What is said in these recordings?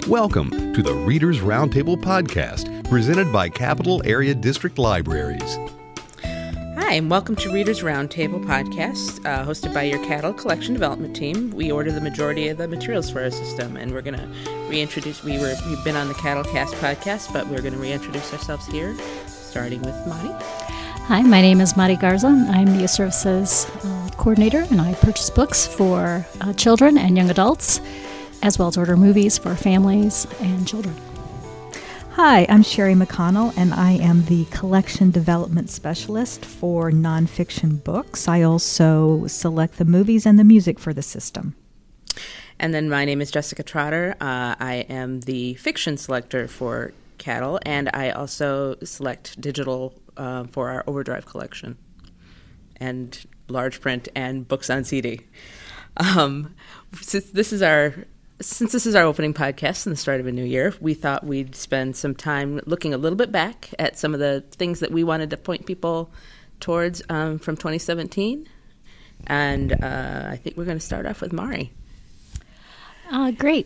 Welcome to the Readers Roundtable podcast, presented by Capital Area District Libraries. Hi, and welcome to Readers Roundtable podcast, hosted by your cattle collection development team. We order the majority of the materials for our system, and we're going to reintroduce. We've been on the Cattle Cast podcast, but we're going to reintroduce ourselves here, starting with Mari. Hi, my name is Mari Garza. I'm the Youth Services Coordinator, and I purchase books for children and young adults, as well as order movies for families and children. Hi, I'm Sherry McConnell, and I am the Collection Development Specialist for nonfiction books. I also select the movies and the music for the system. And then my name is Jessica Trotter. I am the fiction selector for cattle, and I also select digital for our Overdrive collection, and large print and books on CD. Since this is our opening podcast and the start of a new year, we thought we'd spend some time looking a little bit back at some of the things that we wanted to point people towards from 2017. And I think we're going to start off with Mari. Great.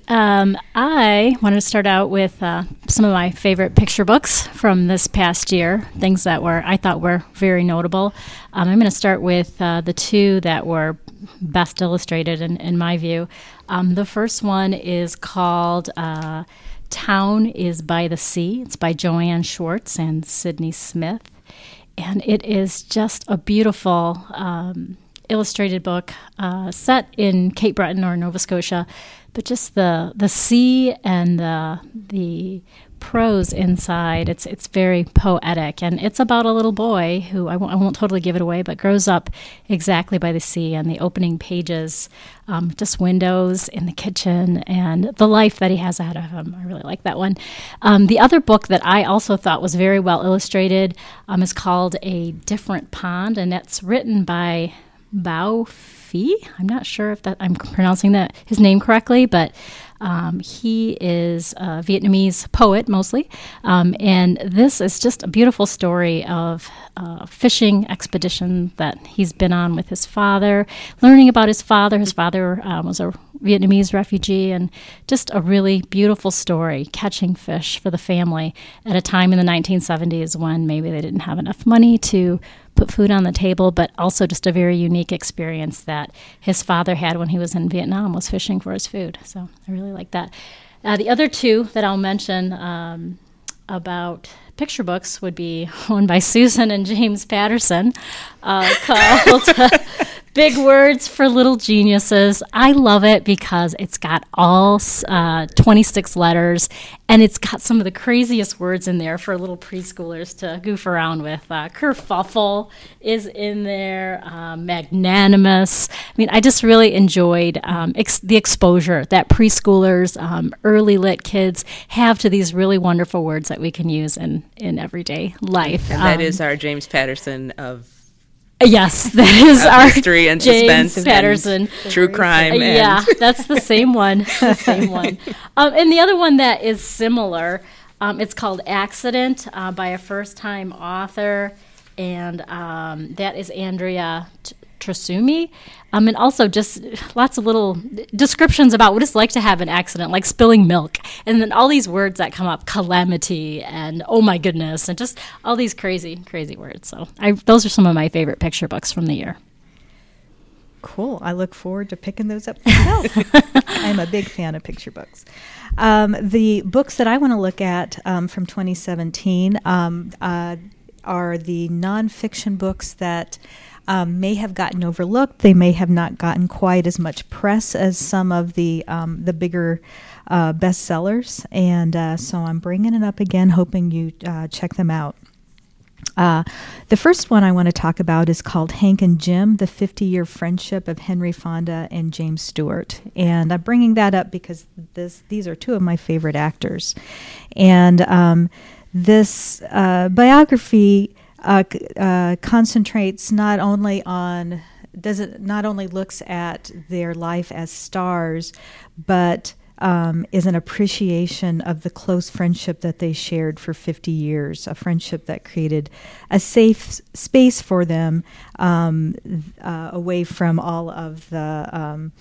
I wanted to start out with some of my favorite picture books from this past year, things that I thought were very notable. I'm going to start with the two that were best illustrated in my view. The first one is called Town is by the Sea. It's by Joanne Schwartz and Sydney Smith. And it is just a beautiful illustrated book set in Cape Breton or Nova Scotia. But just the sea and the prose inside, it's very poetic, and it's about a little boy who I won't totally give it away, but grows up exactly by the sea. And the opening pages, just windows in the kitchen and the life that he has ahead of him. I really like that one. The other book that I also thought was very well illustrated is called A Different Pond, and it's written by Bao Phi. I'm not sure if I'm pronouncing his name correctly, but he is a Vietnamese poet mostly, and this is just a beautiful story of a fishing expedition that he's been on with his father, learning about his father. His father was a Vietnamese refugee, and just a really beautiful story, catching fish for the family at a time in the 1970s when maybe they didn't have enough money to put food on the table, but also just a very unique experience that his father had when he was in Vietnam, was fishing for his food. So I really like that. The other two that I'll mention about picture books would be one by Susan and James Patterson called Big Words for Little Geniuses. I love it because it's got all 26 letters, and it's got some of the craziest words in there for little preschoolers to goof around with. Kerfuffle is in there, magnanimous. I mean, I just really enjoyed the exposure that preschoolers, early lit kids have to these really wonderful words that we can use in everyday life. And that is our James Patterson of... Yes, that is our history and James suspense Patterson. And true crime. Yeah, that's the same one. And the other one that is similar, it's called Accident by a first-time author, and that is Andrea Trasumi. And also just lots of little descriptions about what it's like to have an accident, like spilling milk. And then all these words that come up, calamity and oh my goodness, and just all these crazy, crazy words. So those are some of my favorite picture books from the year. Cool. I look forward to picking those up myself. I'm a big fan of picture books. The books that I want to look at from 2017 are the nonfiction books that may have gotten overlooked. They may have not gotten quite as much press as some of the bigger bestsellers, and so I'm bringing it up again, hoping you check them out. The first one I want to talk about is called Hank and Jim, the 50-year friendship of Henry Fonda and James Stewart. And I'm bringing that up because these are two of my favorite actors. And this biography concentrates not only looks at their life as stars, but is an appreciation of the close friendship that they shared for 50 years, a friendship that created a safe space for them away from all of the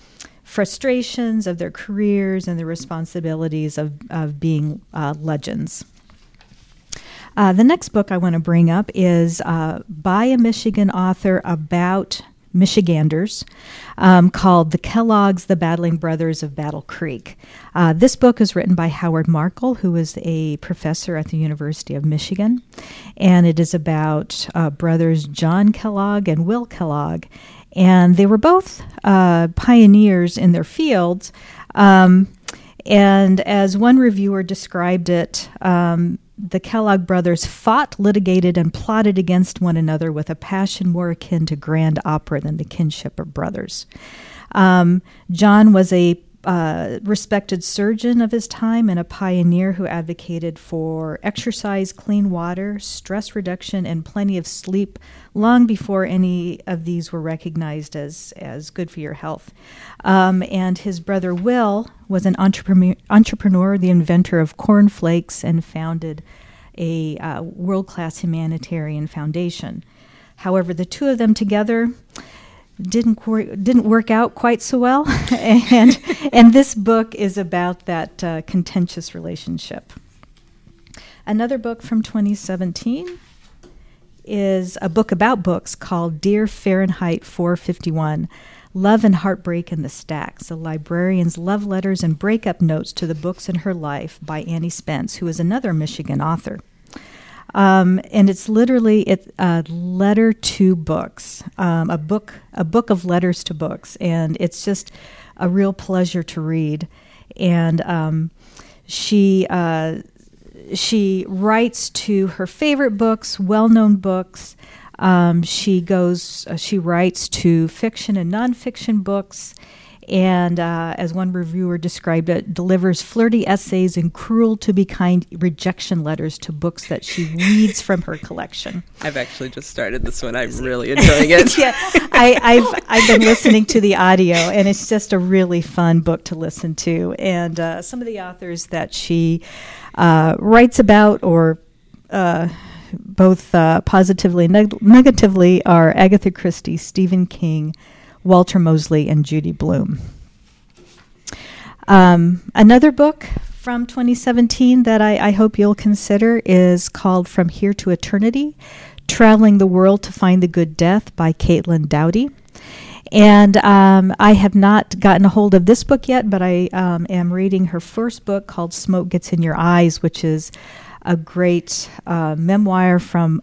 frustrations of their careers and the responsibilities of being legends. The next book I want to bring up is by a Michigan author about Michiganders, called The Kellogg's, the Battling Brothers of Battle Creek. This book is written by Howard Markle, who is a professor at the University of Michigan, and it is about brothers John Kellogg and Will Kellogg. And they were both pioneers in their fields, and as one reviewer described it, the Kellogg brothers fought, litigated, and plotted against one another with a passion more akin to grand opera than the kinship of brothers. John was a respected surgeon of his time and a pioneer who advocated for exercise, clean water, stress reduction, and plenty of sleep long before any of these were recognized as good for your health. And his brother Will was an entrepreneur, the inventor of cornflakes, and founded a world-class humanitarian foundation. However, the two of them together didn't work out quite so well, and this book is about that contentious relationship. Another book from 2017 is a book about books called Dear Fahrenheit 451, Love and Heartbreak in the Stacks, a librarian's love letters and breakup notes to the books in her life by Annie Spence, who is another Michigan author. And it's literally a letter to books, a book of letters to books, and it's just a real pleasure to read. And she writes to her favorite books, well-known books. She writes to fiction and nonfiction books, and as one reviewer described it, delivers flirty essays and cruel-to-be-kind rejection letters to books that she reads from her collection. I've actually just started this one. I'm really enjoying it. Yeah, I've been listening to the audio, and it's just a really fun book to listen to. And some of the authors that she writes about, or both positively and negatively, are Agatha Christie, Stephen King, Walter Mosley, and Judy Blume. Another book from 2017 that I hope you'll consider is called From Here to Eternity, Traveling the World to Find the Good Death by Caitlin Doughty. And I have not gotten a hold of this book yet, but I am reading her first book called Smoke Gets in Your Eyes, which is a great memoir from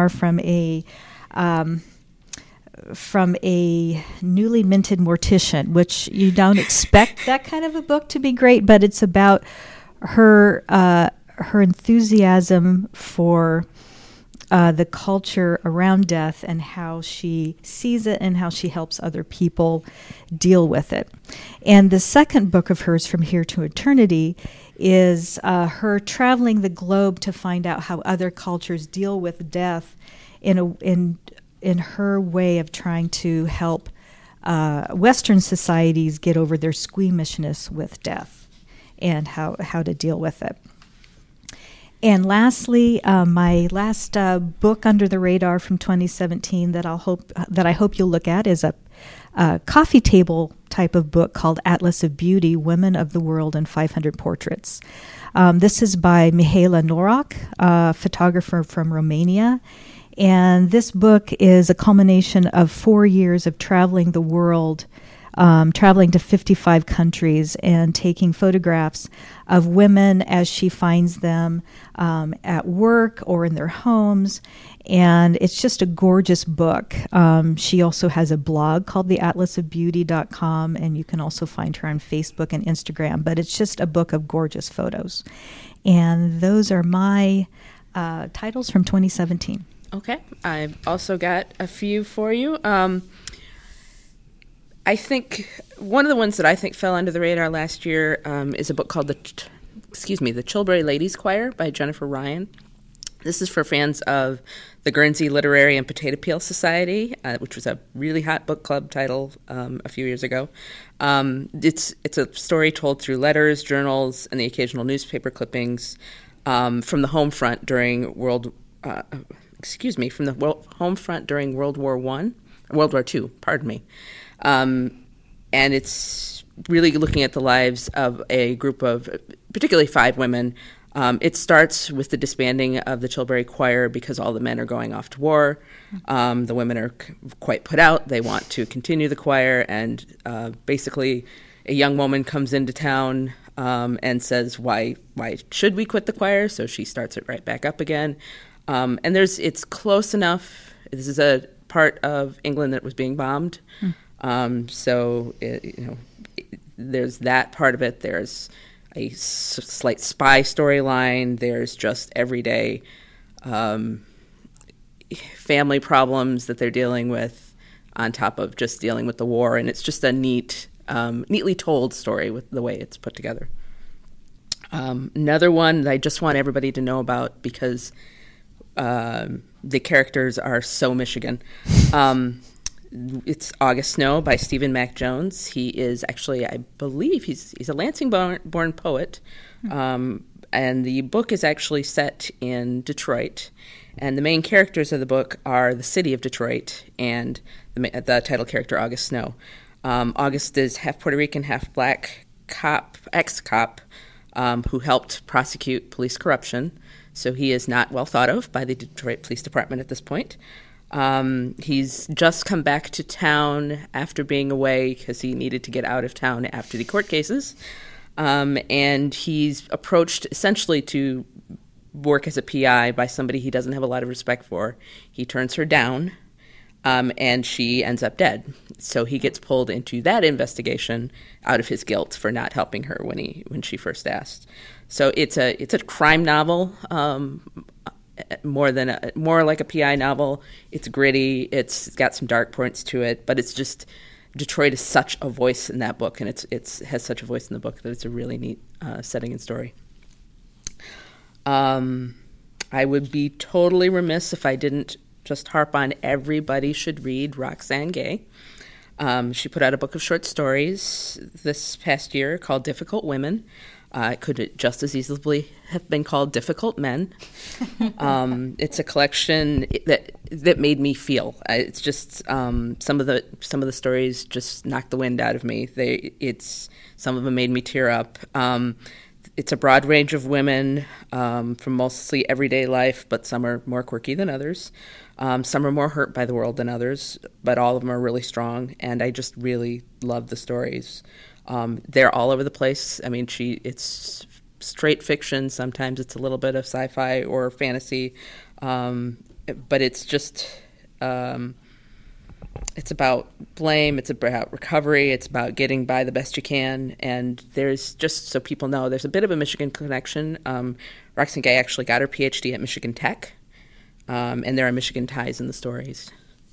a newly minted mortician, which you don't expect that kind of a book to be great, but it's about her enthusiasm for the culture around death and how she sees it and how she helps other people deal with it. And the second book of hers, From Here to Eternity, is her traveling the globe to find out how other cultures deal with death in her way of trying to help Western societies get over their squeamishness with death and how to deal with it. And lastly, my last book under the radar from 2017 that I hope you'll look at is a coffee table type of book called Atlas of Beauty: Women of the World in 500 Portraits. This is by Mihaela Noroc, a photographer from Romania. And this book is a culmination of 4 years of traveling the world, traveling to 55 countries and taking photographs of women as she finds them at work or in their homes. And it's just a gorgeous book. She also has a blog called theatlasofbeauty.com, and you can also find her on Facebook and Instagram. But it's just a book of gorgeous photos. And those are my titles from 2017. Okay, I've also got a few for you. I think one of the ones that I think fell under the radar last year is a book called The Chilbury Ladies Choir by Jennifer Ryan. This is for fans of the Guernsey Literary and Potato Peel Society, which was a really hot book club title a few years ago. It's a story told through letters, journals, and the occasional newspaper clippings from the home front during World War II, pardon me. And it's really looking at the lives of a group of particularly 5 women. It starts with the disbanding of the Tilbury Choir because all the men are going off to war. The women are quite put out. They want to continue the choir, and basically a young woman comes into town and says, why should we quit the choir? So she starts it right back up again. And it's close enough. This is a part of England that was being bombed. There's that part of it. There's a slight spy storyline. There's just everyday family problems that they're dealing with on top of just dealing with the war. And it's just a neatly told story with the way it's put together. Another one that I just want everybody to know about because the characters are so Michigan. It's August Snow by Stephen Mac Jones. He is actually, I believe, he's a Lansing-born poet, and the book is actually set in Detroit. And the main characters of the book are the city of Detroit and the title character, August Snow. August is half Puerto Rican, half black ex-cop who helped prosecute police corruption. So he is not well thought of by the Detroit Police Department at this point. He's just come back to town after being away because he needed to get out of town after the court cases. And he's approached essentially to work as a PI by somebody he doesn't have a lot of respect for. He turns her down, and she ends up dead. So he gets pulled into that investigation out of his guilt for not helping her when she first asked. So it's a crime novel, more like a PI novel. It's gritty. It's got some dark points to it, but it's just Detroit is such a voice in that book, and it has such a voice in the book that it's a really neat setting and story. I would be totally remiss if I didn't just harp on everybody should read Roxane Gay. She put out a book of short stories this past year called Difficult Women. It could just as easily have been called Difficult Men. It's a collection that made me feel. It's just some of the stories just knocked the wind out of me. Some of them made me tear up. It's a broad range of women from mostly everyday life, but some are more quirky than others. Some are more hurt by the world than others, but all of them are really strong, and I just really love the stories. They're all over the place. I mean, it's straight fiction. Sometimes it's a little bit of sci-fi or fantasy, but it's just it's about blame. It's about recovery. It's about getting by the best you can. And there's, just so people know, there's a bit of a Michigan connection. Roxane Gay actually got her PhD at Michigan Tech, and there are Michigan ties in the stories.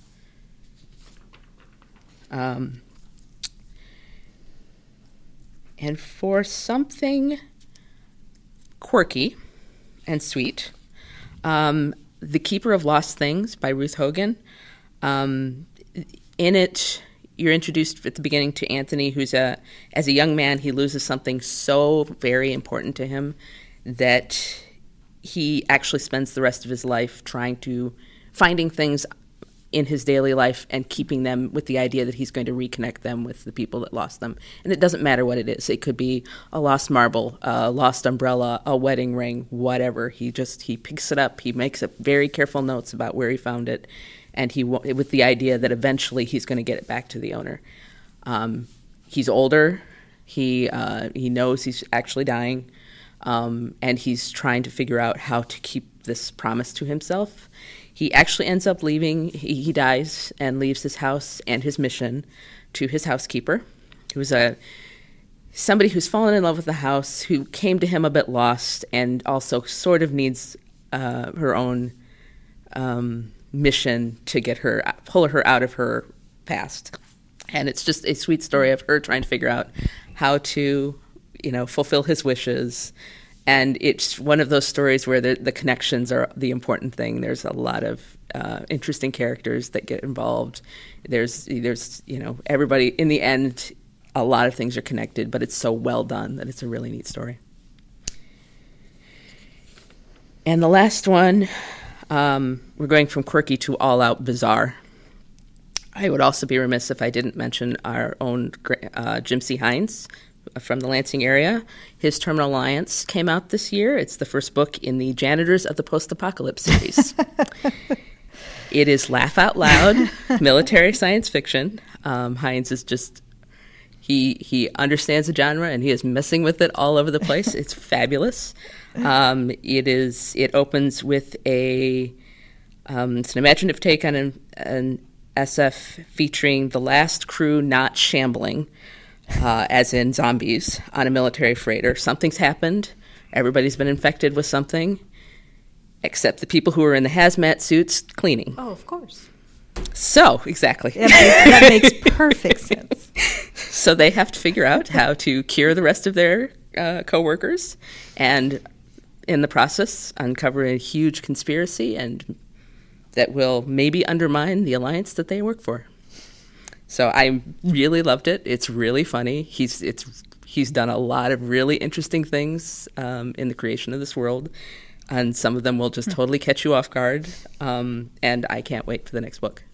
And for something quirky and sweet, The Keeper of Lost Things by Ruth Hogan. In it, you're introduced at the beginning to Anthony, who's as a young man, he loses something so very important to him that he actually spends the rest of his life finding things in his daily life and keeping them with the idea that he's going to reconnect them with the people that lost them. And it doesn't matter what it is. It could be a lost marble, a lost umbrella, a wedding ring, whatever. He picks it up. He makes very careful notes about where he found it, and with the idea that eventually he's going to get it back to the owner. He's older. He knows he's actually dying, and he's trying to figure out how to keep this promise to himself. He actually ends up leaving. He dies and leaves his house and his mission to his housekeeper, who's somebody who's fallen in love with the house, who came to him a bit lost and also sort of needs her own mission to pull her out of her past. And it's just a sweet story of her trying to figure out how to, fulfill his wishes. And it's one of those stories where the connections are the important thing. There's a lot of interesting characters that get involved. There's everybody, in the end, a lot of things are connected, but it's so well done that it's a really neat story. And the last one, we're going from quirky to all-out bizarre. I would also be remiss if I didn't mention our own Jim C. Hines from the Lansing area. His Terminal Alliance came out this year. It's the first book in the Janitors of the Post-Apocalypse series. It is laugh out loud military science fiction. Hines is just, he understands the genre and he is messing with it all over the place. It's fabulous. It opens with it's an imaginative take on an SF featuring the last crew not shambling, as in zombies, on a military freighter. Something's happened. Everybody's been infected with something, except the people who are in the hazmat suits cleaning. Oh, of course. So, exactly. That makes perfect sense. So they have to figure out how to cure the rest of their coworkers, and in the process, uncover a huge conspiracy and that will maybe undermine the alliance that they work for. So I really loved it. It's really funny. He's done a lot of really interesting things in the creation of this world, and some of them will just totally catch you off guard. And I can't wait for the next book.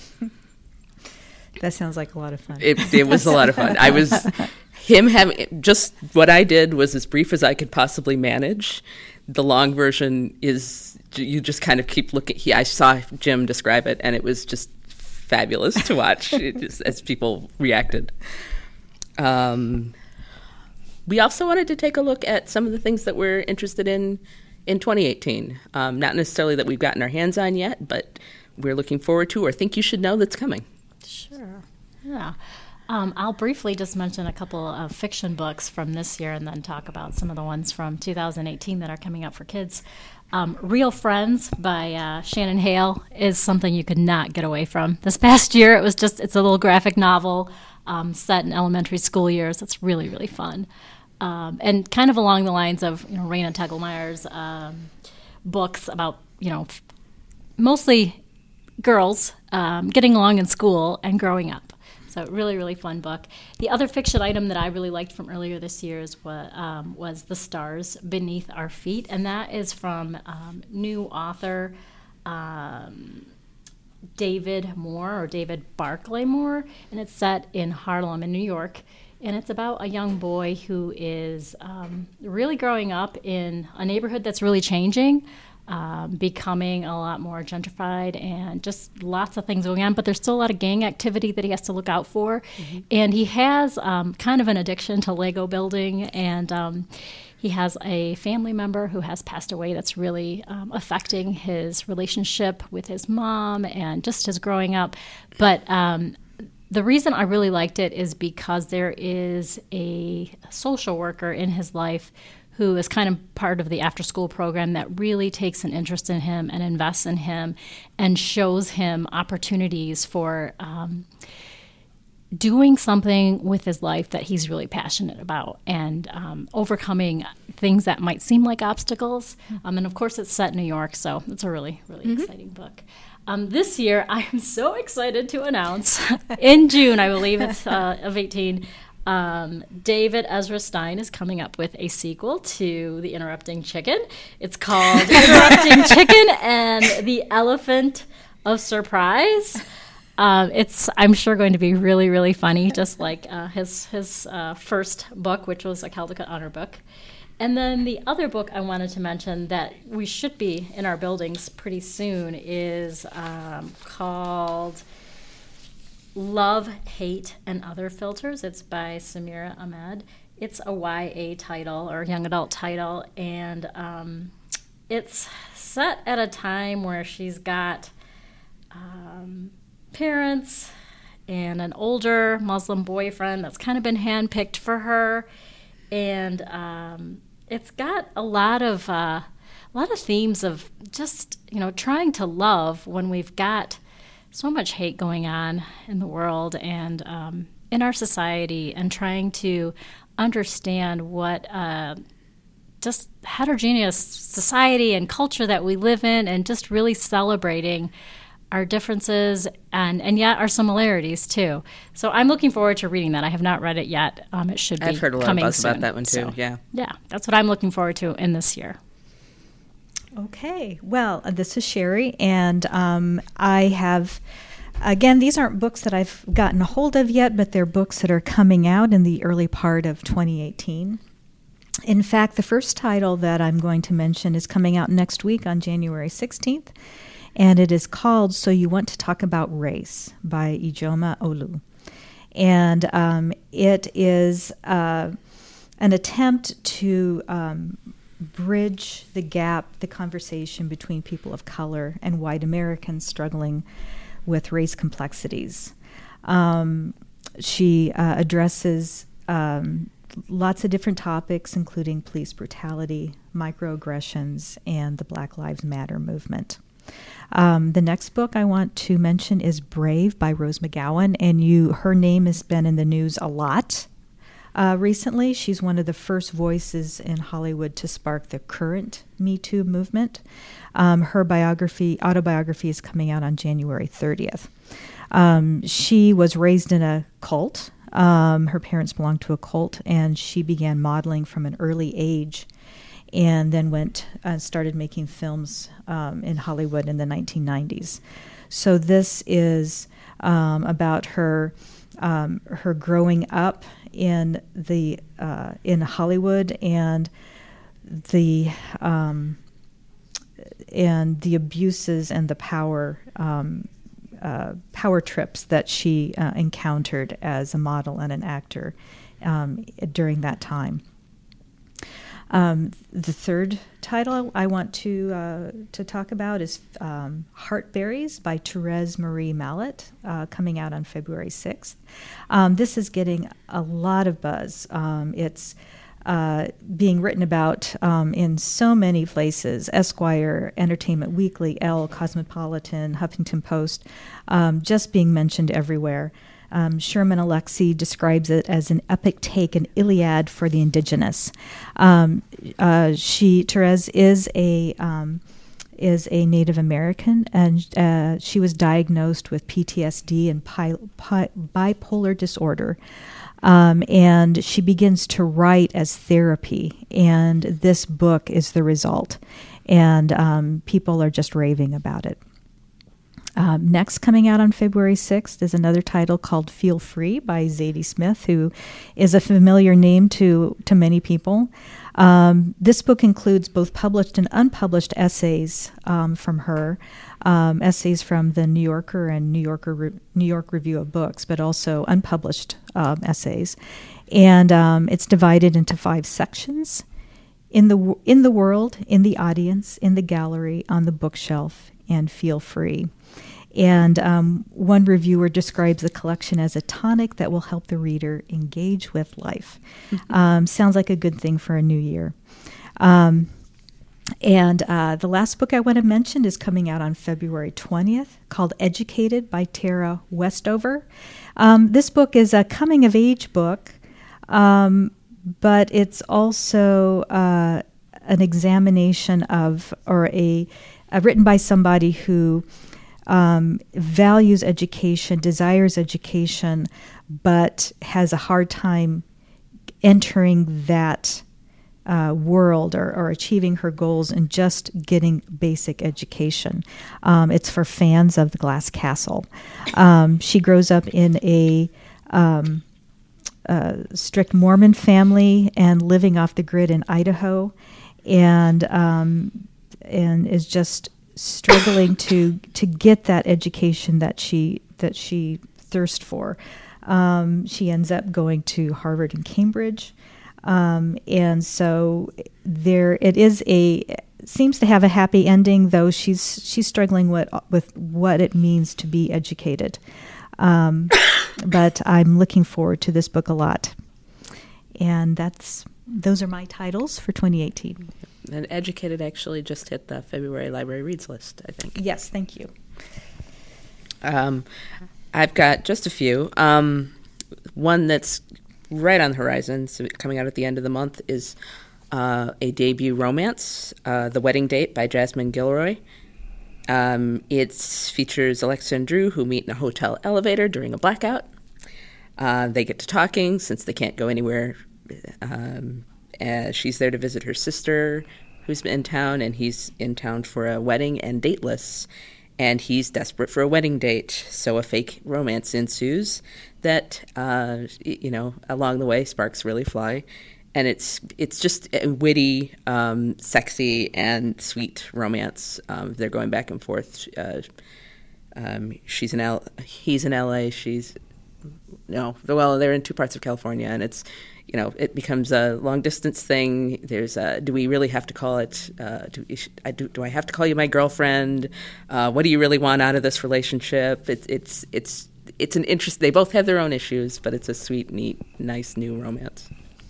That sounds like a lot of fun. It was a lot of fun. Him having just what I did was as brief as I could possibly manage. The long version is you just kind of keep looking. I saw Jim describe it, and it was just fabulous to watch as people reacted. We also wanted to take a look at some of the things that we're interested in 2018. Not necessarily that we've gotten our hands on yet, but we're looking forward to or think you should know that's coming. Sure. Yeah. I'll briefly just mention a couple of fiction books from this year and then talk about some of the ones from 2018 that are coming up for kids. Real Friends by Shannon Hale is something you could not get away from. This past year, it's a little graphic novel set in elementary school years. It's really, really fun. And kind of along the lines of Raina Telgemeier's books about, mostly girls getting along in school and growing up. So really, really fun book. The other fiction item that I really liked from earlier this year was The Stars Beneath Our Feet, and that is from new author David Moore, or David Barclay Moore, and it's set in Harlem in New York. And it's about a young boy who is really growing up in a neighborhood that's really changing, becoming a lot more gentrified and just lots of things going on. But there's still a lot of gang activity that he has to look out for. Mm-hmm. And he has kind of an addiction to Lego building, and he has a family member who has passed away that's really affecting his relationship with his mom and just his growing up. But the reason I really liked it is because there is a social worker in his life who is kind of part of the after-school program that really takes an interest in him and invests in him and shows him opportunities for doing something with his life that he's really passionate about and overcoming things that might seem like obstacles. And, of course, it's set in New York, so it's a really, really exciting book. This year, I am so excited to announce, in June, I believe it's of 18, David Ezra Stein is coming up with a sequel to The Interrupting Chicken. It's called Interrupting Chicken and the Elephant of Surprise. It's, I'm sure, going to be really, really funny, just like his first book, which was a Caldecott Honor book. And then the other book I wanted to mention that we should be in our buildings pretty soon is called Love, Hate, and Other Filters. It's by Samira Ahmed. It's a YA title, or young adult title, and it's set at a time where she's got parents and an older Muslim boyfriend that's kind of been handpicked for her, and it's got a lot of themes of just trying to love when we've got so much hate going on in the world and in our society, and trying to understand what just heterogeneous society and culture that we live in, and just really celebrating our differences and yet our similarities too. So I'm looking forward to reading that. I have not read it yet. It should be coming soon. I've heard a lot of buzz about that one too. So, yeah, that's what I'm looking forward to in this year. Okay. Well, this is Sherry, and I have Again, these aren't books that I've gotten a hold of yet, but they're books that are coming out in the early part of 2018. In fact, the first title that I'm going to mention is coming out next week on January 16th, and it is called So You Want to Talk About Race by Ijeoma Olu. And it is an attempt to bridge the gap, the conversation between people of color and white Americans struggling with race complexities. She addresses lots of different topics, including police brutality, microaggressions, and the Black Lives Matter movement. The next book I want to mention is Brave by Rose McGowan, and her name has been in the news a lot recently. She's one of the first voices in Hollywood to spark the current Me Too movement. Her autobiography is coming out on January 30th. She was raised in a cult. Her parents belonged to a cult, and she began modeling from an early age, and then went and started making films in Hollywood in the 1990s. So this is about her growing up in Hollywood and the abuses and the power trips that she encountered as a model and an actor during that time. The third title I want to talk about is Heartberries by Therese Marie Mallet, coming out on February 6th. This is getting a lot of buzz. It's being written about in so many places: Esquire, Entertainment Weekly, Elle, Cosmopolitan, Huffington Post, just being mentioned everywhere. Sherman Alexie describes it as an epic take, an Iliad for the indigenous. Therese is a Native American, and she was diagnosed with PTSD and bipolar disorder. And she begins to write as therapy, and this book is the result. And people are just raving about it. Next, coming out on February 6th, is another title called Feel Free by Zadie Smith, who is a familiar name to many people. This book includes both published and unpublished essays from her, essays from the New Yorker and New York Review of Books, but also unpublished essays. And it's divided into 5 sections: in the world, in the audience, in the gallery, on the bookshelf, and Feel Free. And one reviewer describes the collection as a tonic that will help the reader engage with life. Sounds like a good thing for a new year. And the last book I want to mention is coming out on February 20th, called Educated by Tara Westover. This book is a coming-of-age book, but it's also an examination of, or written by somebody who values education, desires education, but has a hard time entering that world or achieving her goals and just getting basic education. It's for fans of The Glass Castle. She grows up in a strict Mormon family and living off the grid in Idaho, and is just struggling to get that education that she thirsts for. She ends up going to Harvard and Cambridge, and so there it is. Seems to have a happy ending, though she's struggling with what it means to be educated. But I'm looking forward to this book a lot, and those are my titles for 2018. And Educated actually just hit the February Library Reads list, I think. Yes, thank you. I've got just a few. One that's right on the horizon, so coming out at the end of the month, is a debut romance, The Wedding Date by Jasmine Gilroy. It features Alexa and Drew, who meet in a hotel elevator during a blackout. They get to talking since they can't go anywhere. She's there to visit her sister, who's in town, and he's in town for a wedding and dateless. and he's desperate for a wedding date. So a fake romance ensues that, along the way, sparks really fly. And it's just a witty, sexy, and sweet romance. They're going back and forth. He's in LA. They're in two parts of California, and it's, it becomes a long distance thing. There's do we really have to call it? Do I have to call you my girlfriend? What do you really want out of this relationship? It's an interest. They both have their own issues, but it's a sweet, neat, nice new romance.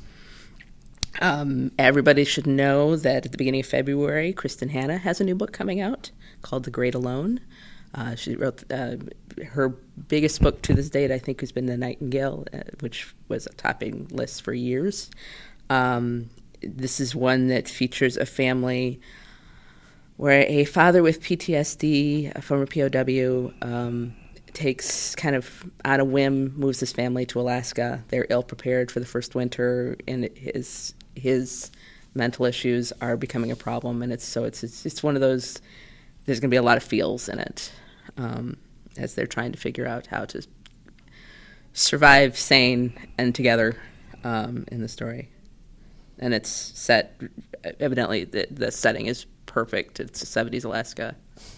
Everybody should know that at the beginning of February, Kristen Hanna has a new book coming out called The Great Alone. She wrote her biggest book to this date, I think, has been The Nightingale, which was a topping list for years. This is one that features a family where a father with PTSD, a former POW, takes kind of on a whim, moves his family to Alaska. They're ill-prepared for the first winter, and his mental issues are becoming a problem. And it's one of those, there's going to be a lot of feels in it. As they're trying to figure out how to survive sane and together in the story. And it's set, evidently, the setting is perfect. It's 70s Alaska.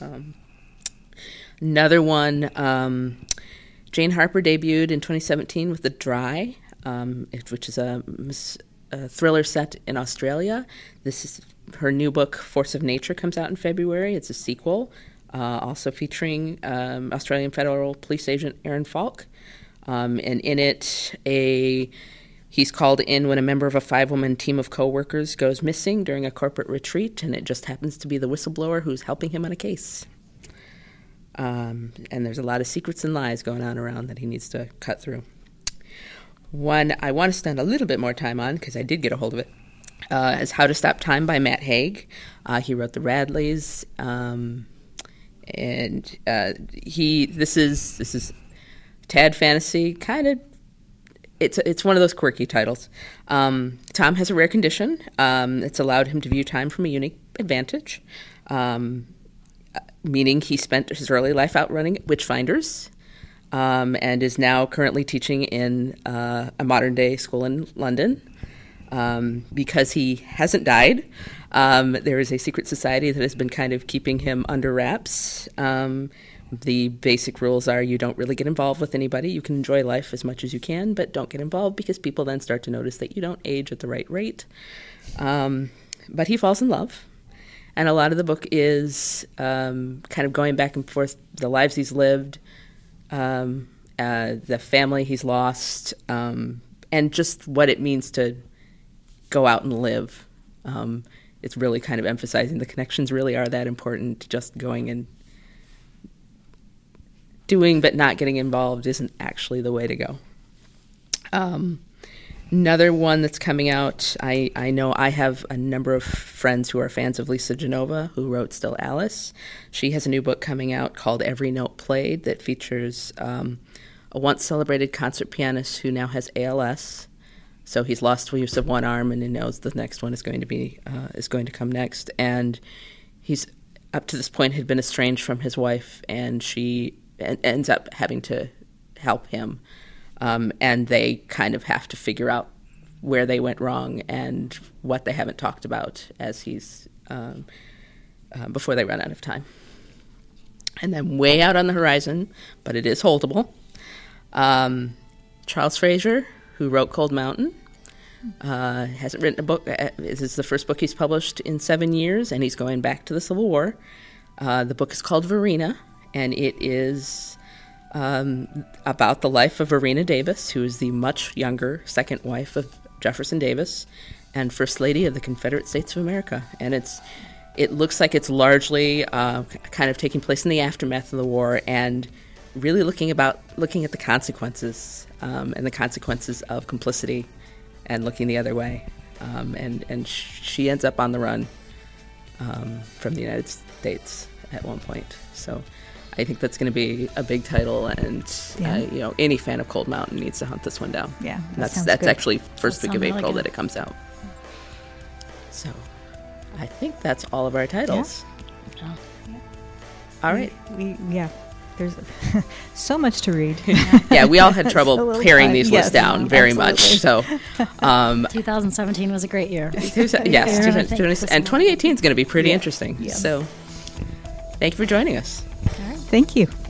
Another one, Jane Harper debuted in 2017 with The Dry, which is a thriller set in Australia. This is her new book, Force of Nature, comes out in February. It's a sequel. Also featuring Australian Federal Police Agent Aaron Falk. And in it, he's called in when a member of a 5-woman team of co-workers goes missing during a corporate retreat, and it just happens to be the whistleblower who's helping him on a case. And there's a lot of secrets and lies going on around that he needs to cut through. One I want to spend a little bit more time on, because I did get a hold of it, is How to Stop Time by Matt Haig. He wrote The Radleys. And this is Tad fantasy, kind of. It's one of those quirky titles. Tom has a rare condition. It's allowed him to view time from a unique advantage, meaning he spent his early life out running witchfinders, and is now currently teaching in a modern-day school in London. Because he hasn't died, there is a secret society that has been kind of keeping him under wraps. The basic rules are you don't really get involved with anybody. You can enjoy life as much as you can, but don't get involved because people then start to notice that you don't age at the right rate. But he falls in love. And a lot of the book is kind of going back and forth, the lives he's lived, the family he's lost, and just what it means to go out and live. It's really kind of emphasizing the connections really are that important. Just going and doing but not getting involved isn't actually the way to go. Another one that's coming out, I know I have a number of friends who are fans of Lisa Genova, who wrote Still Alice. She has a new book coming out called Every Note Played that features a once celebrated concert pianist who now has ALS. So he's lost use of one arm, and he knows the next one is going to come next. And he's up to this point had been estranged from his wife, and she ends up having to help him. And they kind of have to figure out where they went wrong and what they haven't talked about as he's before they run out of time. And then way out on the horizon, but it is holdable, Charles Fraser, who wrote Cold Mountain, hasn't written a book. This is the first book he's published in 7 years, and he's going back to the Civil War. The book is called Verena, and it is about the life of Verena Davis, who is the much younger second wife of Jefferson Davis and First Lady of the Confederate States of America. And it looks like it's largely kind of taking place in the aftermath of the war and really looking at the consequences and the consequences of complicity and looking the other way. And she ends up on the run from the United States at one point. So I think that's going to be a big title, and any fan of Cold Mountain needs to hunt this one down. Yeah, that's actually first week of April that it comes out. So I think that's all of our titles. Yeah. All right. There's so much to read. Yeah, we all had trouble little paring time. these Yes, lists down very much. So, 2017 was a great year. yes, and 2018 is going to be pretty interesting. Yeah. So, thank you for joining us. Thank you.